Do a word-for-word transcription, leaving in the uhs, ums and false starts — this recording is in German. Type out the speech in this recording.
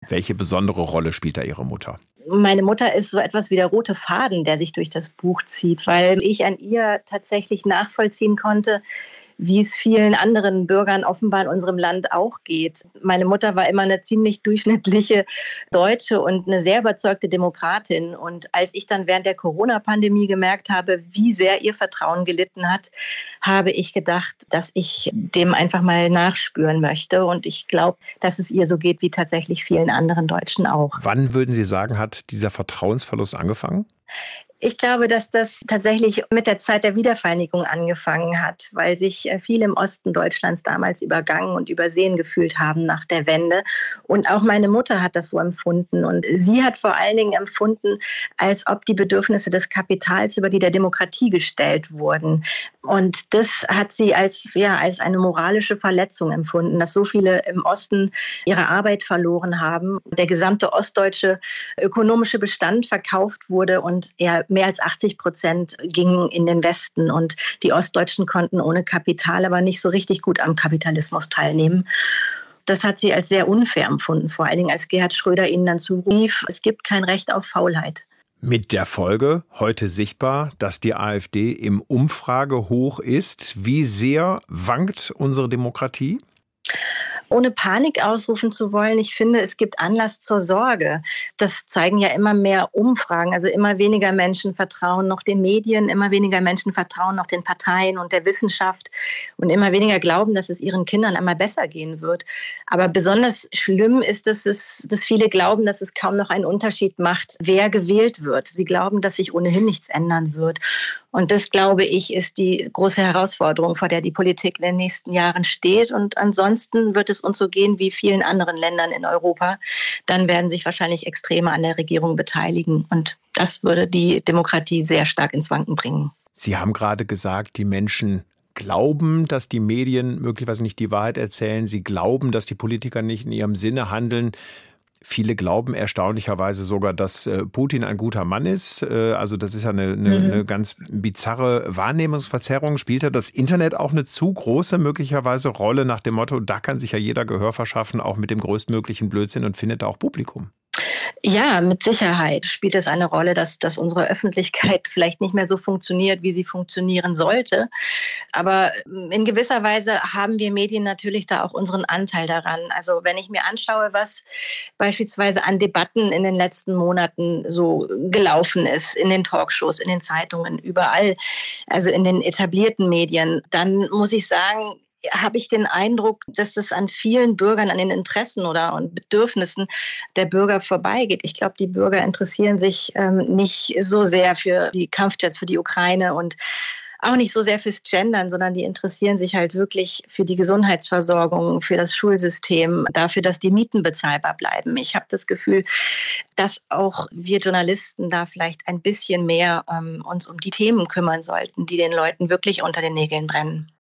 Welche besondere Rolle spielt da Ihre Mutter? Meine Mutter ist so etwas wie der rote Faden, der sich durch das Buch zieht, weil ich an ihr tatsächlich nachvollziehen konnte, wie es vielen anderen Bürgern offenbar in unserem Land auch geht. Meine Mutter war immer eine ziemlich durchschnittliche Deutsche und eine sehr überzeugte Demokratin. Und als ich dann während der Corona-Pandemie gemerkt habe, wie sehr ihr Vertrauen gelitten hat, habe ich gedacht, dass ich dem einfach mal nachspüren möchte. Und ich glaube, dass es ihr so geht wie tatsächlich vielen anderen Deutschen auch. Wann würden Sie sagen, hat dieser Vertrauensverlust angefangen? Ich glaube, dass das tatsächlich mit der Zeit der Wiedervereinigung angefangen hat, weil sich viele im Osten Deutschlands damals übergangen und übersehen gefühlt haben nach der Wende. Und auch meine Mutter hat das so empfunden. Und sie hat vor allen Dingen empfunden, als ob die Bedürfnisse des Kapitals über die der Demokratie gestellt wurden. Und das hat sie als, ja, als eine moralische Verletzung empfunden, dass so viele im Osten ihre Arbeit verloren haben. Der gesamte ostdeutsche ökonomische Bestand verkauft wurde und er mehr als achtzig Prozent gingen in den Westen und die Ostdeutschen konnten ohne Kapital aber nicht so richtig gut am Kapitalismus teilnehmen. Das hat sie als sehr unfair empfunden, vor allen Dingen als Gerhard Schröder ihnen dann zurief, es gibt kein Recht auf Faulheit. Mit der Folge, heute sichtbar, dass die AfD im Umfragehoch ist. Wie sehr wankt unsere Demokratie? Ohne Panik ausrufen zu wollen, ich finde, es gibt Anlass zur Sorge. Das zeigen ja immer mehr Umfragen. Also immer weniger Menschen vertrauen noch den Medien, immer weniger Menschen vertrauen noch den Parteien und der Wissenschaft und immer weniger glauben, dass es ihren Kindern einmal besser gehen wird. Aber besonders schlimm ist, dass, es, dass viele glauben, dass es kaum noch einen Unterschied macht, wer gewählt wird. Sie glauben, dass sich ohnehin nichts ändern wird. Und das, glaube ich, ist die große Herausforderung, vor der die Politik in den nächsten Jahren steht. Und ansonsten wird es uns so gehen wie vielen anderen Ländern in Europa. Dann werden sich wahrscheinlich Extreme an der Regierung beteiligen. Und das würde die Demokratie sehr stark ins Wanken bringen. Sie haben gerade gesagt, die Menschen glauben, dass die Medien möglicherweise nicht die Wahrheit erzählen. Sie glauben, dass die Politiker nicht in ihrem Sinne handeln. Viele glauben erstaunlicherweise sogar, dass äh, Putin ein guter Mann ist. Äh, also das ist ja eine, eine, mhm. eine ganz bizarre Wahrnehmungsverzerrung. Spielt da das Internet auch eine zu große möglicherweise Rolle nach dem Motto, da kann sich ja jeder Gehör verschaffen, auch mit dem größtmöglichen Blödsinn und findet da auch Publikum? Ja, mit Sicherheit spielt es eine Rolle, dass, dass unsere Öffentlichkeit vielleicht nicht mehr so funktioniert, wie sie funktionieren sollte. Aber in gewisser Weise haben wir Medien natürlich da auch unseren Anteil daran. Also wenn ich mir anschaue, was beispielsweise an Debatten in den letzten Monaten so gelaufen ist, in den Talkshows, in den Zeitungen, überall, also in den etablierten Medien, dann muss ich sagen, habe ich den Eindruck, dass das an vielen Bürgern, an den Interessen oder an Bedürfnissen der Bürger vorbeigeht. Ich glaube, die Bürger interessieren sich ähm, nicht so sehr für die Kampfjets, für die Ukraine und auch nicht so sehr fürs Gendern, sondern die interessieren sich halt wirklich für die Gesundheitsversorgung, für das Schulsystem, dafür, dass die Mieten bezahlbar bleiben. Ich habe das Gefühl, dass auch wir Journalisten da vielleicht ein bisschen mehr ähm, uns um die Themen kümmern sollten, die den Leuten wirklich unter den Nägeln brennen.